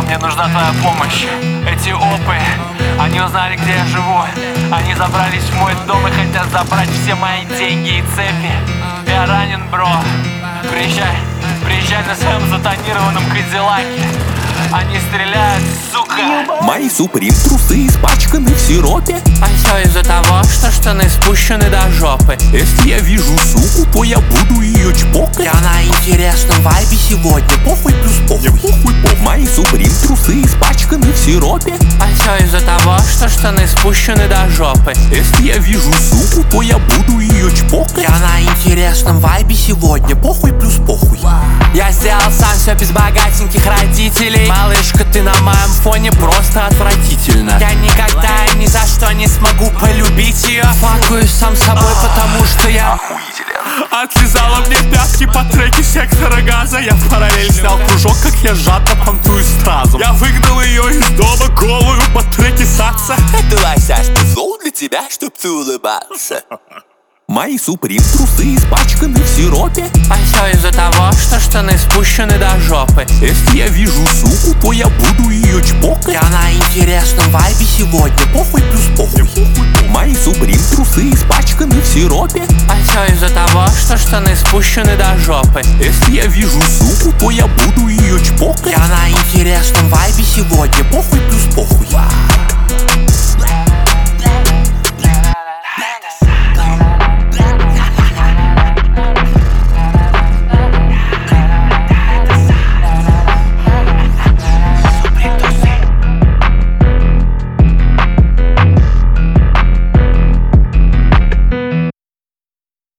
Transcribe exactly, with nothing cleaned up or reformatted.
мне нужна твоя помощь. Эти опы, они узнали, где я живу. Они забрались в мой дом и хотят забрать все мои деньги и цепи. Я ранен, бро. Приезжай, приезжай на своем затонированном Кадиллаке. Они стреляют, сука. Мои суприм трусы испачканы в сиропе. А все из-за того, что штаны спущены до жопы. Если я вижу суку, то я буду ее чпокать. Я на интересном вайбе сегодня. Похуй плюс похуй. Похуй, похуй. Мои суприм трусы испачканы в сиропе. А все из-за того, что штаны спущены до жопы. Если я вижу суку, то я буду ее чпокать. Я на интересном вайбе сегодня. Похуй плюс похуй. Я сделал сам все без богатеньких родителей. Малышка, ты на моем фоне просто отвратительно. Я никогда и ни за что не смогу полюбить ее. Факуюсь сам собой, потому что я охуителен. Отлизала мне пятки по треке сектора газа. Я в параллель снял кружок, как я жадно понтую стразу. Я выгнал ее из дома голую по треке сакса. Это лосяшный зол для тебя, чтоб ты улыбался. Мои суприм трусы испачканы в сиропе. А все из-за того, что штаны спущены до жопы. Если я вижу суку, то я буду ее чпокать. Я на интересном вайбе сегодня. Похуй плюс похуй. Мои суприм трусы испачканы в сиропе. А все из-за того, что штаны спущены до жопы. Если я вижу суку, то я буду ее чпокать. Я на интересном вайбе сегодня. Похуй плюс похуй.